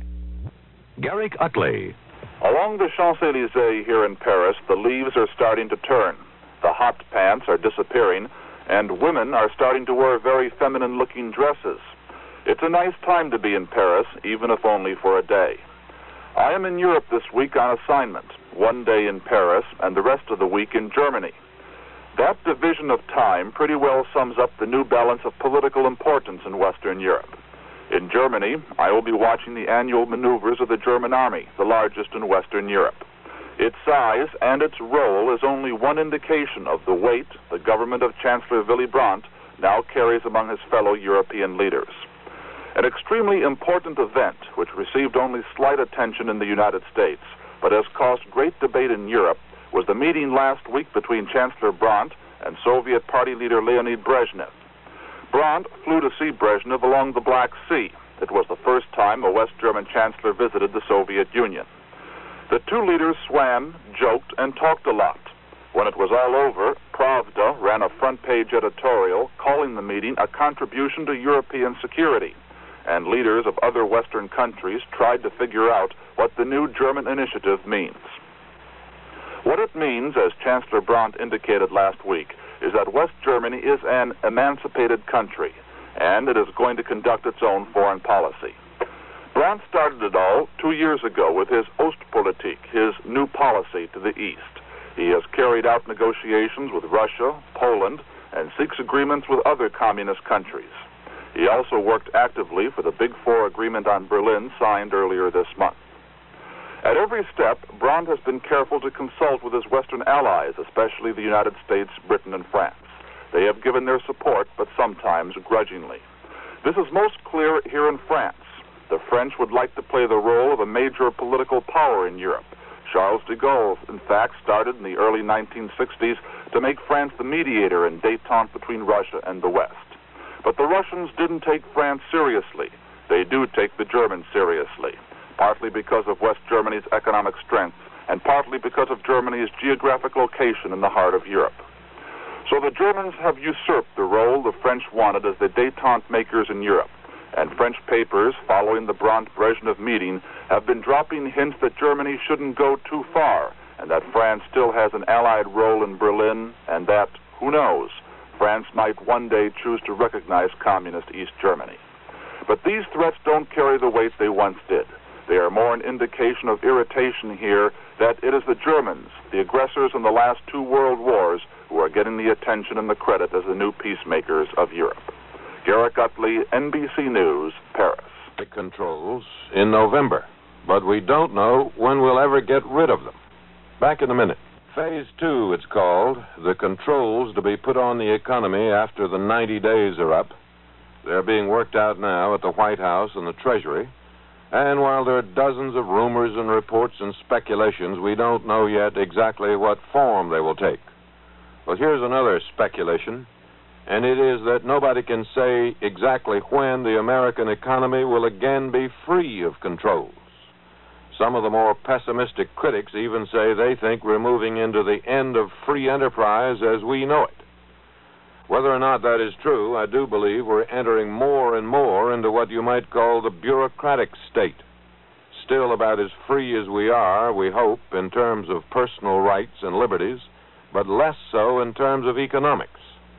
Garrick Utley. Along the Champs-Élysées here in Paris, the leaves are starting to turn. The hot pants are disappearing, and women are starting to wear very feminine-looking dresses. It's a nice time to be in Paris, even if only for a day. I am in Europe this week on assignment, one day in Paris and the rest of the week in Germany. That division of time pretty well sums up the new balance of political importance in Western Europe. In Germany, I will be watching the annual maneuvers of the German army, the largest in Western Europe. Its size and its role is only one indication of the weight the government of Chancellor Willy Brandt now carries among his fellow European leaders. An extremely important event, which received only slight attention in the United States, but has caused great debate in Europe, was the meeting last week between Chancellor Brandt and Soviet Party leader Leonid Brezhnev. Brandt flew to see Brezhnev along the Black Sea. It was the first time a West German chancellor visited the Soviet Union. The two leaders swam, joked, and talked a lot. When it was all over, Pravda ran a front-page editorial calling the meeting a contribution to European security, and leaders of other Western countries tried to figure out what the new German initiative means. What it means, as Chancellor Brandt indicated last week, is that West Germany is an emancipated country, and it is going to conduct its own foreign policy. Brandt started it all two years ago with his Ostpolitik, his new policy to the east. He has carried out negotiations with Russia, Poland, and seeks agreements with other communist countries. He also worked actively for the Big Four agreement on Berlin signed earlier this month. At every step, Brandt has been careful to consult with his Western allies, especially the United States, Britain, and France. They have given their support, but sometimes grudgingly. This is most clear here in France. The French would like to play the role of a major political power in Europe. Charles de Gaulle, in fact, started in the early nineteen sixties to make France the mediator in détente between Russia and the West. But the Russians didn't take France seriously. They do take the Germans seriously, partly because of West Germany's economic strength, and partly because of Germany's geographic location in the heart of Europe. So the Germans have usurped the role the French wanted as the détente makers in Europe, and French papers, following the Brandt-Brezhnev meeting, have been dropping hints that Germany shouldn't go too far, and that France still has an allied role in Berlin, and that, who knows, France might one day choose to recognize communist East Germany. But these threats don't carry the weight they once did. They are more an indication of irritation here that it is the Germans, the aggressors in the last two world wars, who are getting the attention and the credit as the new peacemakers of Europe. Garrett Utley, N B C News, Paris. The controls in November, but we don't know when we'll ever get rid of them. Back in a minute. Phase two, it's called, the controls to be put on the economy after the ninety days are up. They're being worked out now at the White House and the Treasury. And while there are dozens of rumors and reports and speculations, we don't know yet exactly what form they will take. Well, here's another speculation, and it is that nobody can say exactly when the American economy will again be free of controls. Some of the more pessimistic critics even say they think we're moving into the end of free enterprise as we know it. Whether or not that is true, I do believe we're entering more and more into what you might call the bureaucratic state. Still about as free as we are, we hope, in terms of personal rights and liberties, but less so in terms of economics.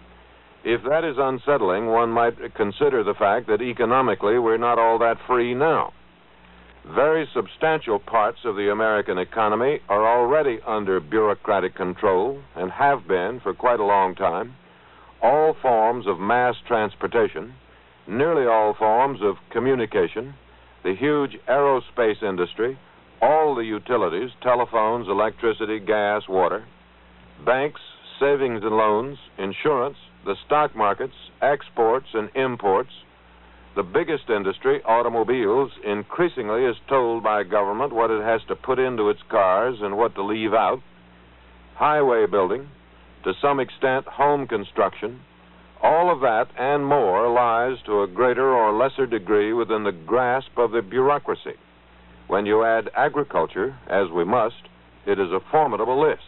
If that is unsettling, one might consider the fact that economically we're not all that free now. Very substantial parts of the American economy are already under bureaucratic control and have been for quite a long time. All forms of mass transportation, nearly all forms of communication, the huge aerospace industry, all the utilities, telephones, electricity, gas, water, banks, savings and loans, insurance, the stock markets, exports and imports. The biggest industry, automobiles, increasingly is told by government what it has to put into its cars and what to leave out. Highway building, to some extent home construction, all of that and more lies to a greater or lesser degree within the grasp of the bureaucracy. When you add agriculture, as we must, it is a formidable list.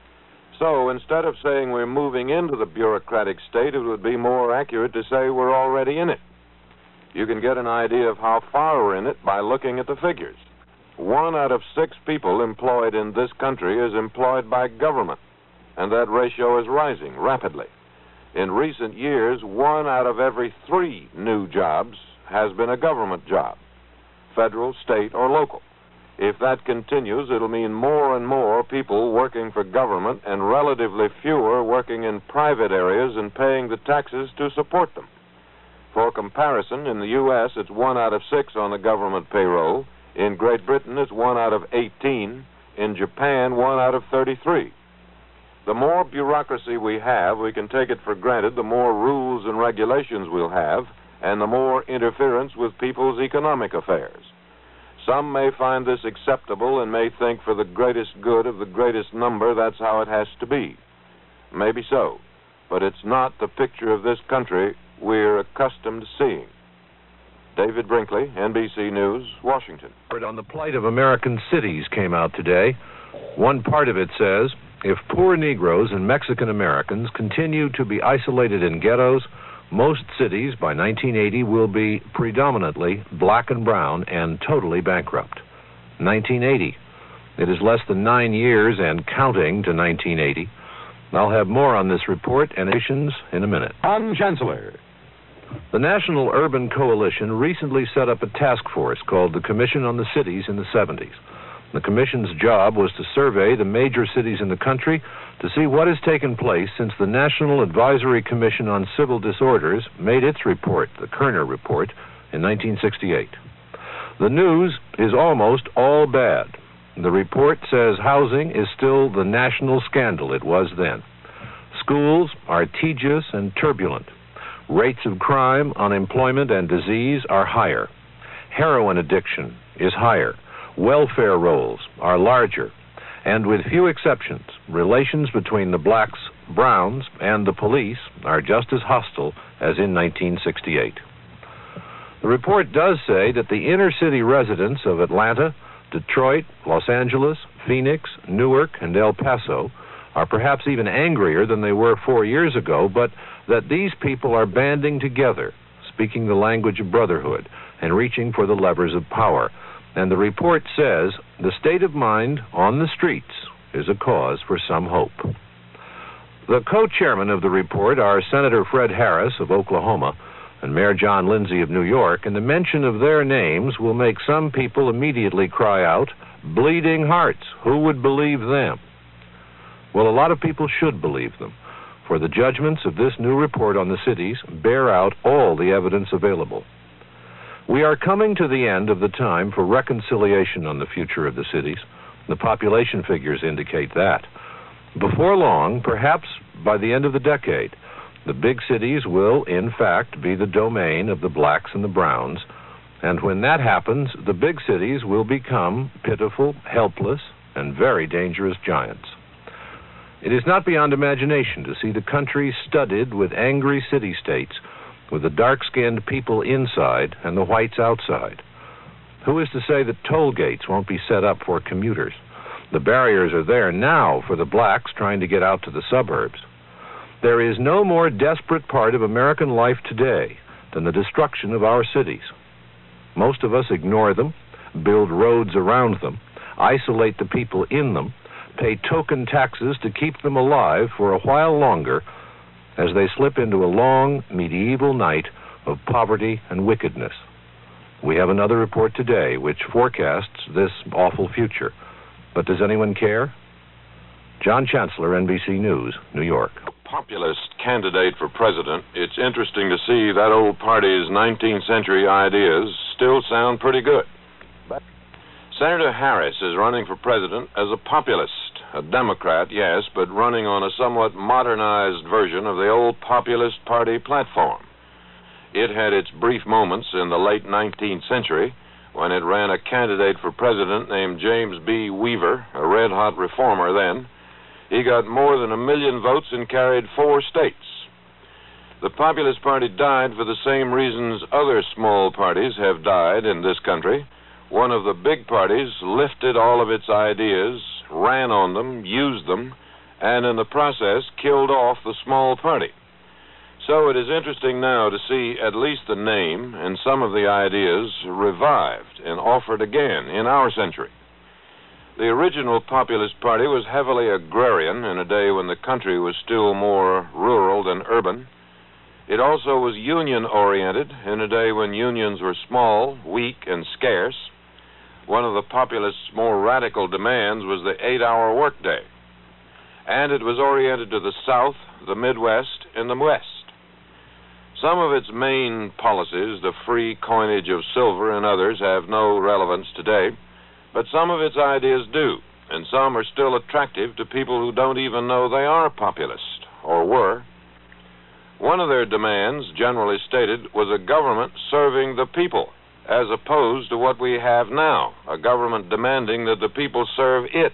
So instead of saying we're moving into the bureaucratic state, it would be more accurate to say we're already in it. You can get an idea of how far we're in it by looking at the figures. One out of six people employed in this country is employed by government. and that ratio is rising rapidly. In recent years, one out of every three new jobs has been a government job, federal, state, or local. If that continues, it'll mean more and more people working for government and relatively fewer working in private areas and paying the taxes to support them. For comparison, in the U S, it's one out of six on the government payroll. In Great Britain, it's one out of eighteen. In Japan, one out of thirty-three. The more bureaucracy we have, we can take it for granted, the more rules and regulations we'll have, and the more interference with people's economic affairs. Some may find this acceptable and may think for the greatest good of the greatest number that's how it has to be. Maybe so, but it's not the picture of this country we're accustomed to seeing. David Brinkley, N B C News, Washington. On the plight of American cities came out today. One part of it says, if poor Negroes and Mexican Americans continue to be isolated in ghettos, most cities by nineteen eighty will be predominantly black and brown and totally bankrupt. nineteen eighty. It is less than nine years and counting to nineteen eighty. I'll have more on this report and nations in a minute. On Chancellor. The National Urban Coalition recently set up a task force called the Commission on the Cities in the seventies. The Commission's job was to survey the major cities in the country to see what has taken place since the National Advisory Commission on Civil Disorders made its report, the Kerner Report, in nineteen sixty-eight. The news is almost all bad. The report says housing is still the national scandal it was then. Schools are tedious and turbulent. Rates of crime, unemployment, and disease are higher. Heroin addiction is higher. Welfare rolls are larger. And with few exceptions, relations between the blacks, browns, and the police are just as hostile as in nineteen sixty-eight. The report does say that the inner-city residents of Atlanta, Detroit, Los Angeles, Phoenix, Newark, and El Paso are perhaps even angrier than they were four years ago, but that these people are banding together, speaking the language of brotherhood, and reaching for the levers of power. And the report says the state of mind on the streets is a cause for some hope. The co-chairmen of the report are Senator Fred Harris of Oklahoma and Mayor John Lindsay of New York, and the mention of their names will make some people immediately cry out, bleeding hearts, who would believe them? Well, a lot of people should believe them, for the judgments of this new report on the cities bear out all the evidence available. We are coming to the end of the time for reconciliation on the future of the cities. The population figures indicate that. Before long, perhaps by the end of the decade, the big cities will, in fact, be the domain of the blacks and the browns, and when that happens, the big cities will become pitiful, helpless, and very dangerous giants. It is not beyond imagination to see the country studded with angry city-states, with the dark-skinned people inside and the whites outside. Who is to say that toll gates won't be set up for commuters? The barriers are there now for the blacks trying to get out to the suburbs. There is no more desperate part of American life today than the destruction of our cities. Most of us ignore them, build roads around them, isolate the people in them, pay token taxes to keep them alive for a while longer as they slip into a long medieval night of poverty and wickedness. We have another report today which forecasts this awful future. But does anyone care? John Chancellor, N B C News, New York. Populist candidate for president, it's interesting to see that old party's nineteenth century ideas still sound pretty good. But Senator Harris is running for president as a populist, a Democrat, yes, but running on a somewhat modernized version of the old populist party platform. It had its brief moments in the late nineteenth century when it ran a candidate for president named James B. Weaver, a red-hot reformer then. He got more than a million votes and carried four states. The Populist Party died for the same reasons other small parties have died in this country. One of the big parties lifted all of its ideas, ran on them, used them, and in the process killed off the small party. So it is interesting now to see at least the name and some of the ideas revived and offered again in our century. The original Populist Party was heavily agrarian in a day when the country was still more rural than urban. It also was union-oriented in a day when unions were small, weak, and scarce. One of the Populists' more radical demands was the eight-hour workday. And it was oriented to the South, the Midwest, and the West. Some of its main policies, the free coinage of silver and others, have no relevance today, but some of its ideas do, and some are still attractive to people who don't even know they are populist, or were. One of their demands, generally stated, was a government serving the people, as opposed to what we have now, a government demanding that the people serve it.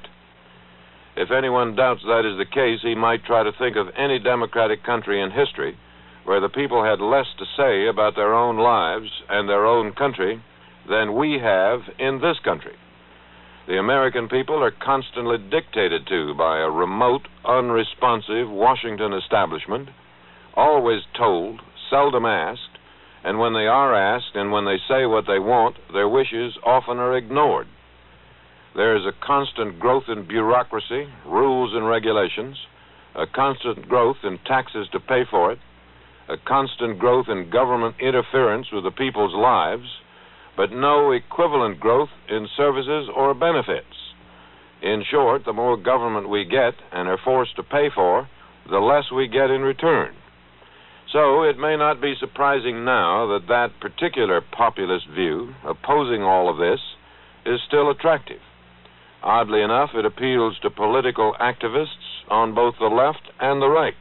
If anyone doubts that is the case, he might try to think of any democratic country in history where the people had less to say about their own lives and their own country than we have in this country. The American people are constantly dictated to by a remote, unresponsive Washington establishment, always told, seldom asked, and when they are asked and when they say what they want, their wishes often are ignored. There is a constant growth in bureaucracy, rules and regulations, a constant growth in taxes to pay for it, a constant growth in government interference with the people's lives, but no equivalent growth in services or benefits. In short, the more government we get and are forced to pay for, the less we get in return. So it may not be surprising now that that particular populist view, opposing all of this, is still attractive. Oddly enough, it appeals to political activists on both the left and the right.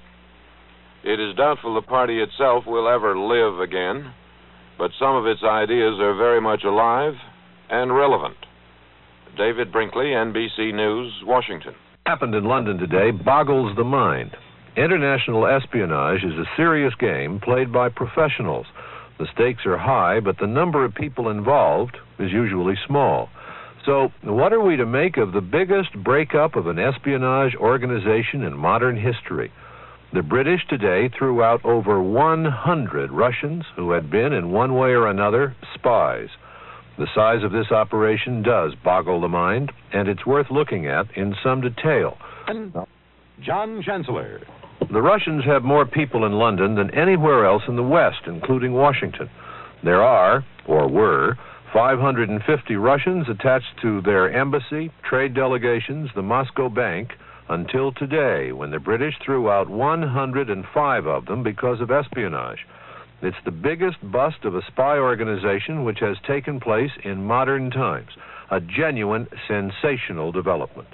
It is doubtful the party itself will ever live again, but some of its ideas are very much alive and relevant. David Brinkley, N B C News, Washington. Happened in London today boggles the mind. International espionage is a serious game played by professionals. The stakes are high, but the number of people involved is usually small. So, what are we to make of the biggest breakup of an espionage organization in modern history? The British today threw out over one hundred Russians who had been, in one way or another, spies. The size of this operation does boggle the mind, and it's worth looking at in some detail. John Chancellor. The Russians have more people in London than anywhere else in the West, including Washington. There are, or were, five hundred fifty Russians attached to their embassy, trade delegations, the Moscow Bank, until today, when the British threw out one hundred five of them because of espionage. It's the biggest bust of a spy organization which has taken place in modern times, a genuine sensational development.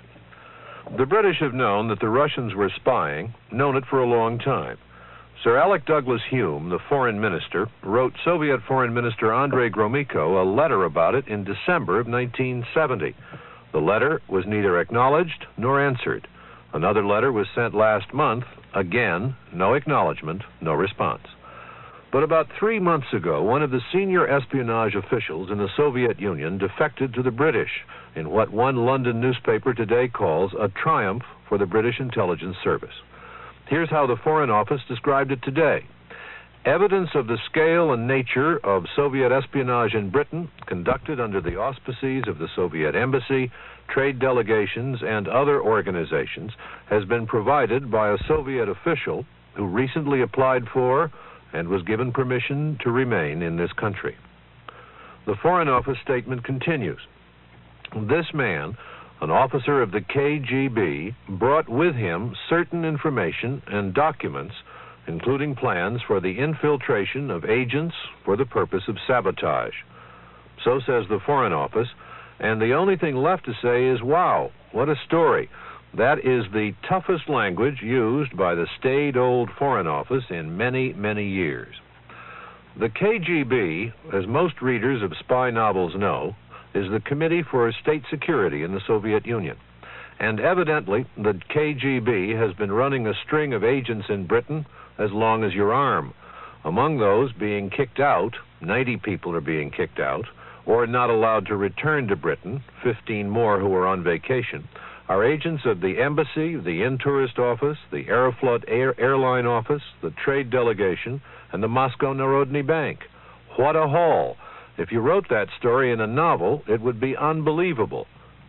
The British have known that the Russians were spying, known it for a long time. Sir Alec Douglas Hume, the foreign minister, wrote Soviet Foreign Minister Andrei Gromyko a letter about it in December of nineteen seventy. The letter was neither acknowledged nor answered. Another letter was sent last month. Again, no acknowledgement, no response. But about three months ago, one of the senior espionage officials in the Soviet Union defected to the British in what one London newspaper today calls a triumph for the British intelligence service. Here's how the Foreign Office described it today. Evidence of the scale and nature of Soviet espionage in Britain, conducted under the auspices of the Soviet Embassy, trade delegations, and other organizations, has been provided by a Soviet official who recently applied for and was given permission to remain in this country. The Foreign Office statement continues. This man, an officer of the K G B, brought with him certain information and documents, including plans for the infiltration of agents for the purpose of sabotage. So says the Foreign Office, and the only thing left to say is, wow, what a story. That is the toughest language used by the staid old Foreign Office in many, many years. The K G B, as most readers of spy novels know, is the Committee for State Security in the Soviet Union. And evidently, the K G B has been running a string of agents in Britain as long as your arm. Among those being kicked out, ninety people are being kicked out, or not allowed to return to Britain, fifteen more who are on vacation, are agents of the Embassy, the In-Tourist Office, the Aeroflot Air Airline Office, the Trade Delegation, and the Moscow Narodny Bank. What a haul! If you wrote that story in a novel, it would be unbelievable.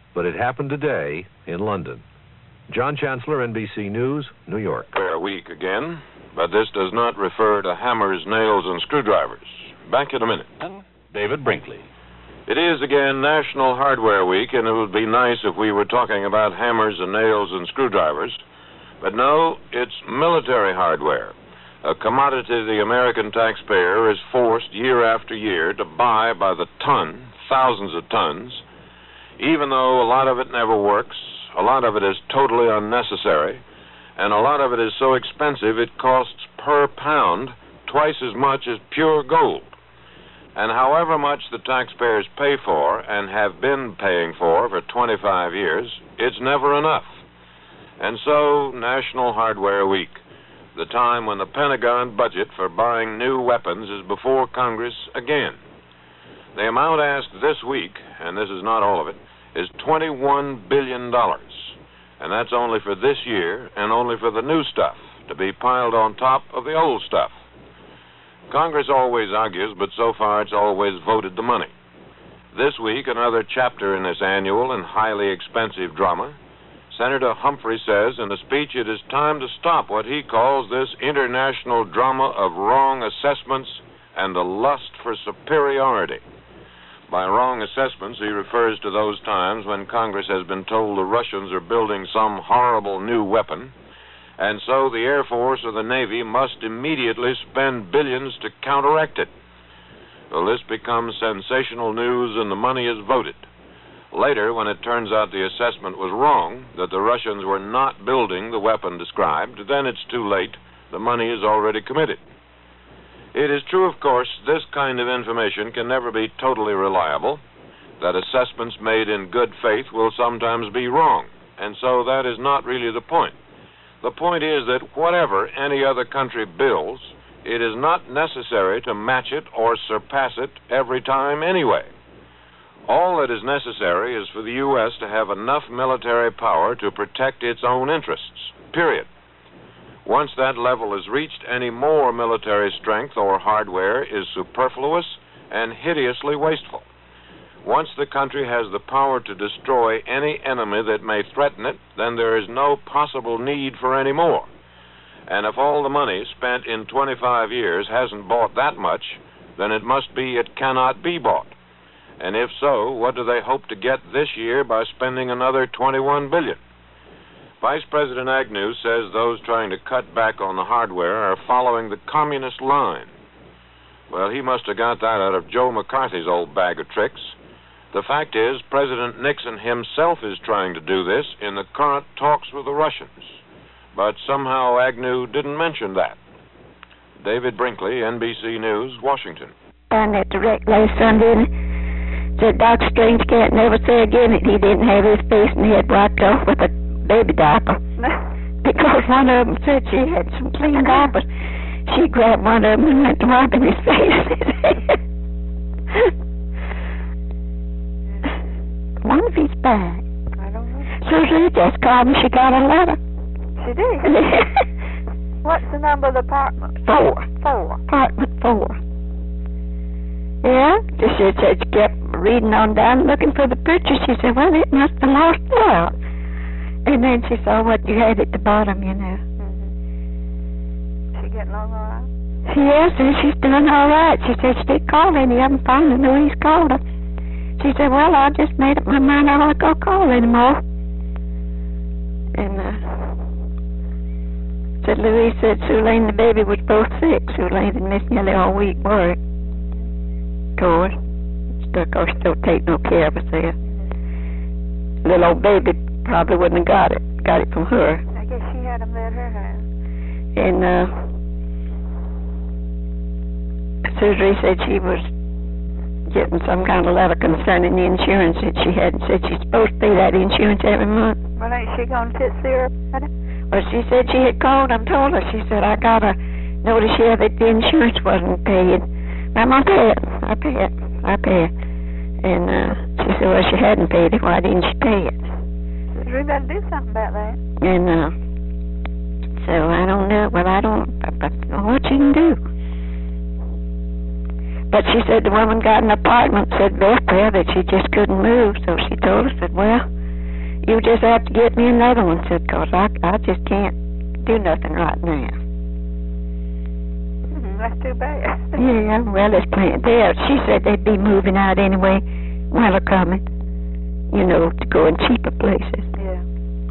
but it happened today in London. John Chancellor, N B C News, New York. Fair week again, but this does not refer to hammers, nails, and screwdrivers. Back in a minute. David Brinkley. It is again National Hardware Week, and it would be nice if we were talking about hammers and nails and screwdrivers. But no, it's military hardware, a commodity the American taxpayer is forced year after year to buy by the ton, thousands of tons, even though a lot of it never works, a lot of it is totally unnecessary, and a lot of it is so expensive it costs per pound twice as much as pure gold. And however much the taxpayers pay for and have been paying for for twenty-five years, it's never enough. And so, National Hardware Week, the time when the Pentagon budget for buying new weapons is before Congress again. The amount asked this week, and this is not all of it, is twenty-one billion dollars. And that's only for this year and only for the new stuff, to be piled on top of the old stuff. Congress always argues, but so far it's always voted the money. This week, another chapter in this annual and highly expensive drama. Senator Humphrey says in a speech it is time to stop what he calls this international drama of wrong assessments and the lust for superiority. By wrong assessments, he refers to those times when Congress has been told the Russians are building some horrible new weapon, and so the Air Force or the Navy must immediately spend billions to counteract it. Well, this becomes sensational news and the money is voted. Later, when it turns out the assessment was wrong, that the Russians were not building the weapon described, then it's too late. The money is already committed. It is true, of course, this kind of information can never be totally reliable, that assessments made in good faith will sometimes be wrong, and so that is not really the point. The point is that whatever any other country builds, it is not necessary to match it or surpass it every time anyway. All that is necessary is for the U S to have enough military power to protect its own interests, period. Once that level is reached, any more military strength or hardware is superfluous and hideously wasteful. Once the country has the power to destroy any enemy that may threaten it, then there is no possible need for any more. And if all the money spent in twenty-five years hasn't bought that much, then it must be it cannot be bought. And if so, what do they hope to get this year by spending another twenty-one billion dollars? Vice President Agnew says those trying to cut back on the hardware are following the communist line. Well, he must have got that out of Joe McCarthy's old bag of tricks. The fact is, President Nixon himself is trying to do this in the current talks with the Russians. But somehow Agnew didn't mention that. David Brinkley, N B C News, Washington. Found that direct last Sunday and said Doctor Strange can't never say again that he didn't have his face and head wiped off with a baby diaper. Because one of them said she had some clean diapers. She grabbed one of them and went to wiping his face. I wonder if he's back. I don't know. Susie just called me. She got a letter. She did? What's the number of the apartment? Four. Four. Apartment four. Yeah? She said she kept reading on down looking for the picture. She said, well, it must have lost out. And then she saw what you had at the bottom, you know. Mm-hmm. She getting along all right? Yes, and she's doing all right. She said she did call any of them. Finally knew he's called her. She said, well, I just made up my mind I don't want to go call anymore. And, uh, said Louise said Sue Lane and the baby was both sick. Sue Lane had missed nearly all week work. Of course. Of course, don't take no care of us there. Little old baby probably wouldn't have got it. Got it from her. I guess she had them at her house. And, uh, Susie said she was getting some kind of letter concerning the insurance that she had. Said she's supposed to pay that insurance every month. Well, ain't she going to Tootsie her? Well, she said she had called and told her. She said, I got a notice here that the insurance wasn't paid. I'm going to pay it. I pay it. I pay it. And uh, she said, well, she hadn't paid it. Why didn't she pay it? We better do something about that. And uh, so I don't know. Well, I don't, I don't know what you can do. But she said the woman got an apartment, said Beth there, that she just couldn't move. So she told us, said, well, you just have to get me another one, said, because I, I just can't do nothing right now. Mm, that's too bad. Yeah, well, there's plenty there. She said they'd be moving out anyway, winter coming, you know, to go in cheaper places. Yeah.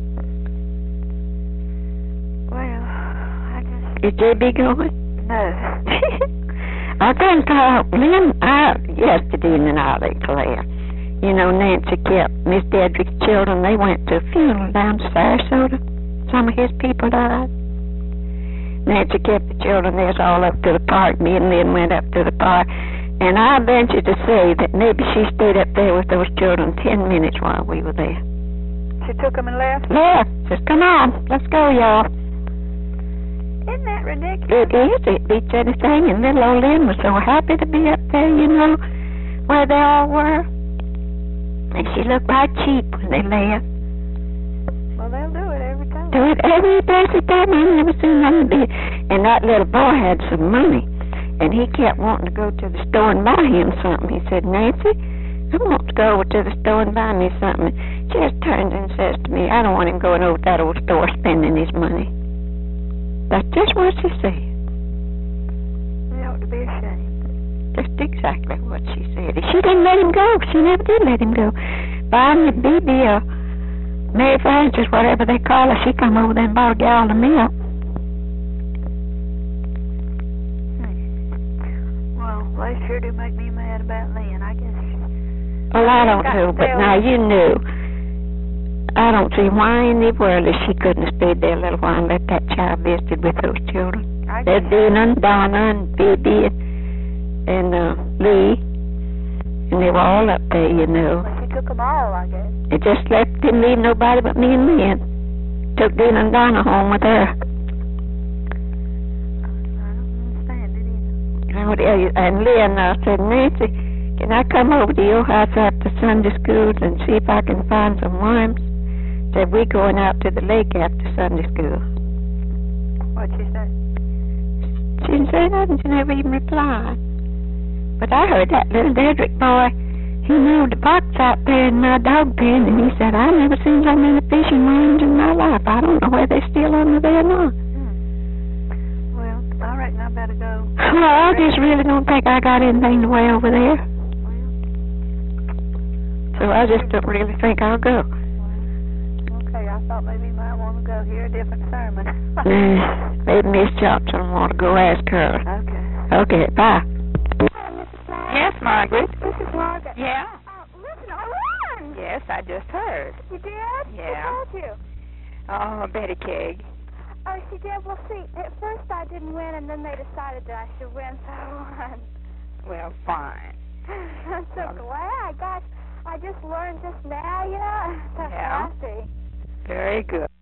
Well, I just... Is J B going? No. I done talked Lynn out yesterday in Ollie Claire. You know, Nancy kept Miss Dedrick's children. They went to a funeral down to Sarasota. Some of his people died. Nancy kept the children. They was all up to the park. Me and Lynn went up to the park. And I venture to say that maybe she stayed up there with those children ten minutes while we were there. She took them and left? Left. Says, come on, let's go, y'all. Isn't that ridiculous? It is. It beats anything. And little old Lynn was so happy to be up there, you know, where they all were. And she looked right cheap when they left. Well, they'll do it every time. Do it every blessed time. I've never seen nothing be. And that little boy had some money. And he kept wanting to go to the store and buy him something. He said, Nancy, I want to go over to the store and buy me something. She just turns and says to me, I don't want him going over to that old store spending his money. That's just what she said. You ought to be ashamed. Just exactly what she said. She didn't let him go. She never did let him go. Finally, B B or Mary Frances, whatever they call her, she come over there and bought a gallon of milk. Hmm. Well, they sure do make me mad about Lynn. I guess. Well, I don't know, but now you knew. I don't see why in the world that she couldn't have stayed there a little while and let that child visit with those children. There's Dina and Donna and B B and uh, Lee, and they were all up there, you know. Well, she took them all, I guess. It just left, didn't leave nobody but me and Lynn. Took Dina and Donna home with her. I don't understand it either. And, and Lynn uh, said, Nancy, can I come over to your house after Sunday schools and see if I can find some worms? Said, we're going out to the lake after Sunday school. What'd she say? She didn't say nothing. She never even replied. But I heard that little Dedrick boy, he moved a box out there in my dog pen, and he said, I've never seen so many fishing worms in my life. I don't know whether they're still under there or not. Hmm. Well, I reckon I better go. Well, I just really don't think I got anything to wear over there. So I just don't really think I'll go. Okay, I thought maybe you might want to go hear a different sermon. mm, maybe Miss Johnson will want to go ask her. Okay. Okay, bye. Yes, Margaret. This is Margaret. Yeah. Uh, listen, I won. Yes, I just heard. You did? Yeah. Who told you? Oh, Betty Kegg. Oh, she did. Well, see, at first I didn't win, and then they decided that I should win, so I won. Well, fine. I'm so um, glad. Gosh, I just learned just now, you know. So yeah. happy. Very good.